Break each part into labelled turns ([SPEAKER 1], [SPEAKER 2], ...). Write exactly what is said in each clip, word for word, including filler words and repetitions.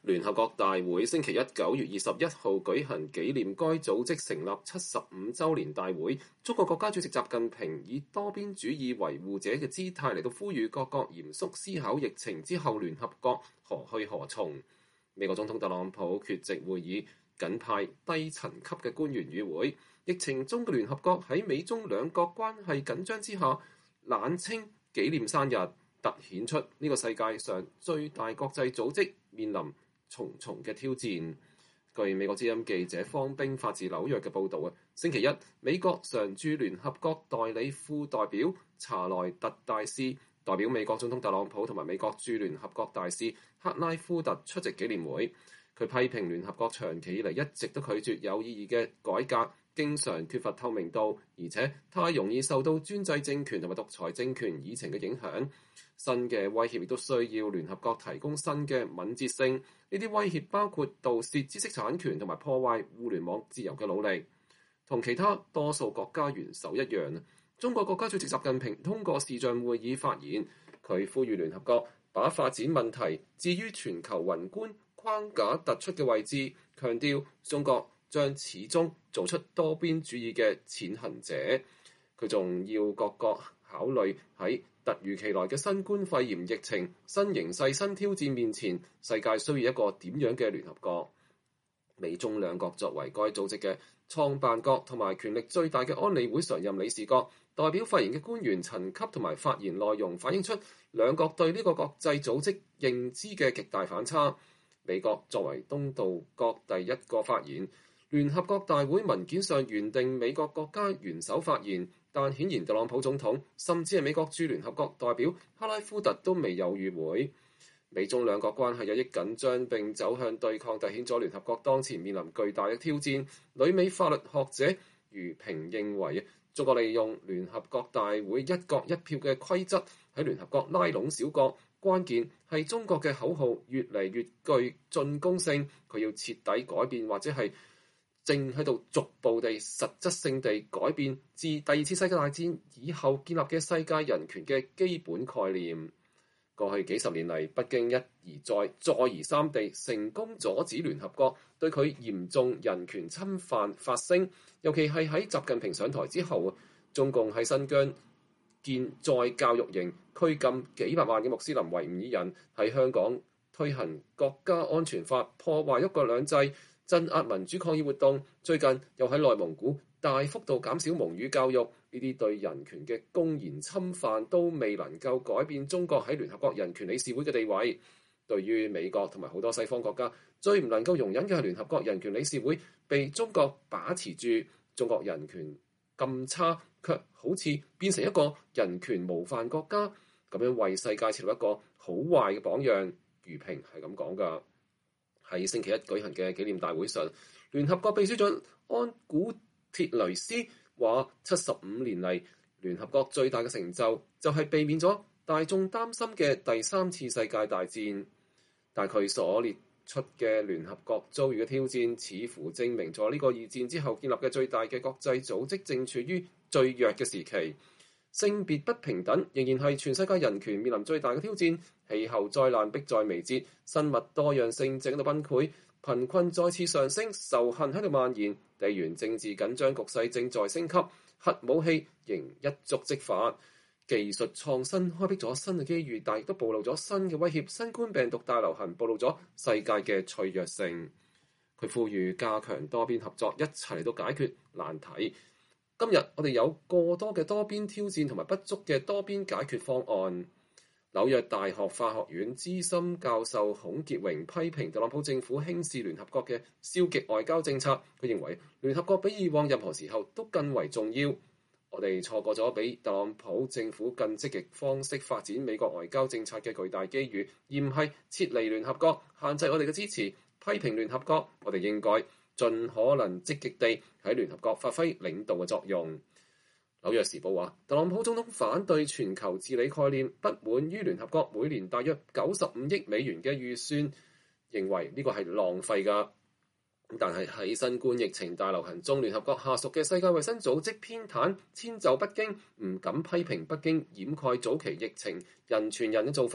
[SPEAKER 1] 聯合國大會星期一九月二十一號舉行紀念該組織成立七十五週年大會，中國國家主席習近平以多邊主義維護者嘅姿態嚟到呼籲各國嚴肅思考疫情之後聯合國何去何從。美國總統特朗普缺席會議，僅派低層級嘅官員與會。疫情中嘅聯合國喺美中兩國關係緊張之下，冷清紀念生日，突顯出呢個世界上最大國際組織面臨重重嘅挑戰。據美國之音記者方冰發自紐約嘅報導啊，星期一美國常駐聯合國代理副代表查萊特大使代表美國總統特朗普同埋美國駐聯合國大使克拉夫特出席紀念會。佢批評聯合國長期以嚟一直都拒絕有意義嘅改革，經常缺乏透明度，而且太容易受到專制政權同埋獨裁政權議程嘅影響。新嘅威脅亦都需要聯合國提供新嘅敏捷性。呢啲威脅包括盜竊知識產權同埋破壞互聯網自由嘅努力。同其他多數國家元首一樣，中國國家主席習近平通過視像會議發言，佢呼籲聯合國把發展問題置於全球宏觀框架突出嘅位置，強調中國將始終做出多邊主義嘅踐行者。佢仲要各國考慮喺突如其來嘅新冠肺炎疫情、新形勢、新挑戰面前，世界需要一個點樣嘅聯合國？美中兩國作為該組織嘅創辦國同埋權力最大嘅安理會常任理事國，代表發言嘅官員層級同埋發言內容反映出兩國對呢個國際組織認知嘅極大反差。美國作為東道國第一個發言，聯合國大會文件上原定美國國家元首發言，但顯然特朗普總統甚至係美國駐聯合國代表克拉夫特都未有與會。美中兩國關係日益緊張並走向對抗，凸顯咗聯合國當前面臨巨大嘅挑戰。旅美法律學者余平認為，中國利用聯合國大會一國一票嘅規則喺聯合國拉攏小國，關鍵係中國嘅口號越嚟越具進攻性，佢要徹底改變或者係正喺度逐步地實質性地改變自第二次世界大戰以後建立嘅世界人權嘅基本概念。過去幾十年嚟，北京一而再、再而三地成功阻止聯合國對佢嚴重人權侵犯發聲，尤其係喺習近平上台之後，中共喺新疆建再教育營，拘禁幾百萬嘅穆斯林維吾爾人；喺香港推行國家安全法，破壞一國兩制，鎮壓民主抗議活動。最近又喺內蒙古大幅度減少蒙語教育，呢啲對人權嘅公然侵犯都未能夠改變中國喺聯合國人權理事會嘅地位。對於美國同埋好多西方國家，最唔能夠容忍嘅係聯合國人權理事會被中國把持住，中國人權咁差，卻好似變成一個人權模範國家，咁樣為世界設立一個好壞嘅榜樣。余平係咁講㗎。喺星期一舉行嘅紀念大會上，聯合國秘書長安古鐵雷斯話：七十五年嚟，聯合國最大嘅成就就係避免咗大眾擔心嘅第三次世界大戰。但佢所列出嘅聯合國遭遇嘅挑戰，似乎證明咗呢個二戰之後建立嘅最大嘅國際組織正處於最弱嘅時期。性別不平等仍然係全世界人權面臨最大嘅挑戰，氣候災難迫在眉睫，生物多樣性正喺度崩潰，貧困再次上升，仇恨喺度蔓延，地緣政治緊張局勢正在升級，核武器仍一觸即發。技術創新開闢咗新嘅機遇，但亦都暴露咗新嘅威脅。新冠病毒大流行暴露咗世界嘅脆弱性。佢呼籲加強多邊合作，一齊嚟到解決難題。今日我哋有過多嘅多邊挑戰同埋不足嘅多邊解決方案。紐約大學法學院資深教授孔傑榮批評特朗普政府輕視聯合國嘅消極外交政策。佢認為聯合國比以往任何時候都更為重要。我哋錯過咗比特朗普政府更積極方式發展美國外交政策嘅巨大機遇，而唔係撤離聯合國，限制我哋嘅支持。批評聯合國，我哋應該盡可能積極地喺聯合國發揮領導嘅作用。紐約時報話，特朗普總統反對全球治理概念，不滿於聯合國每年大約九十五億美元嘅預算，認為呢個係浪費㗎。但係喺新冠疫情大流行中，聯合國下屬嘅世界衛生組織偏袒遷就北京，唔敢批評北京掩蓋早期疫情人傳人嘅做法，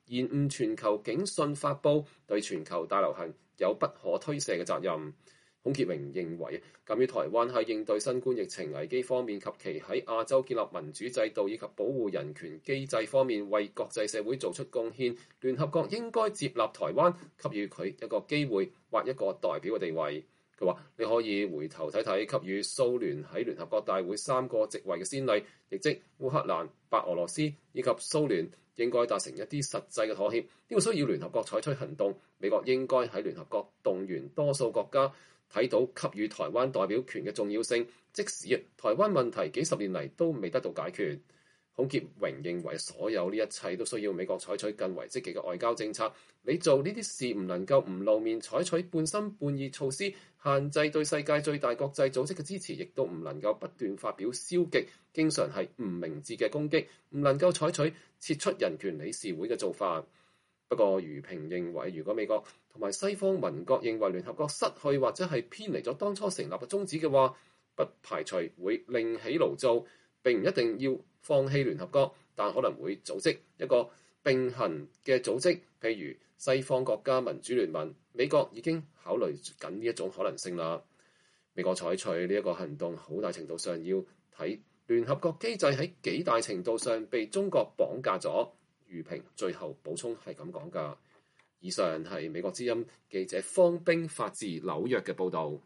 [SPEAKER 1] 延誤全球警訊發布，對全球大流行有不可推卸嘅責任。孔傑榮認為，鑑於台灣喺應對新冠疫情危機方面及其喺亞洲建立民主制度以及保護人權機制方面為國際社會做出貢獻，聯合國應該接納台灣，給予佢一個機會或一個代表嘅地位。佢話：你可以回頭睇睇給予蘇聯喺聯合國大會三個席位嘅先例，亦即烏克蘭、白俄羅斯以及蘇聯應該達成一啲實際嘅妥協。呢個需要聯合國採取行動。美國應該喺聯合國動員多數國家，睇到給予台灣代表權嘅重要性，即使台灣問題幾十年嚟都未得到解決。孔傑榮認為，所有呢一切都需要美國採取更為積極嘅外交政策。你做呢啲事唔能夠唔露面，採取半心半意措施，限制對世界最大國際組織嘅支持，亦都唔能夠不斷發表消極、經常係唔明智嘅攻擊，唔能夠採取撤出人權理事會嘅做法。不過，余平認為，如果美國同埋西方盟國認為聯合國失去或者係偏離咗當初成立嘅宗旨嘅話，不排除會另起爐灶。並唔一定要放棄聯合國，但可能會組織一個並行嘅組織，譬如西方國家民主聯盟。美國已經考慮緊呢一種可能性啦。美國採取呢一個行動，好大程度上要睇聯合國機制喺幾大程度上被中國綁架咗。余平最後補充係咁講㗎。以上係美國之音記者方冰發自紐約嘅報導。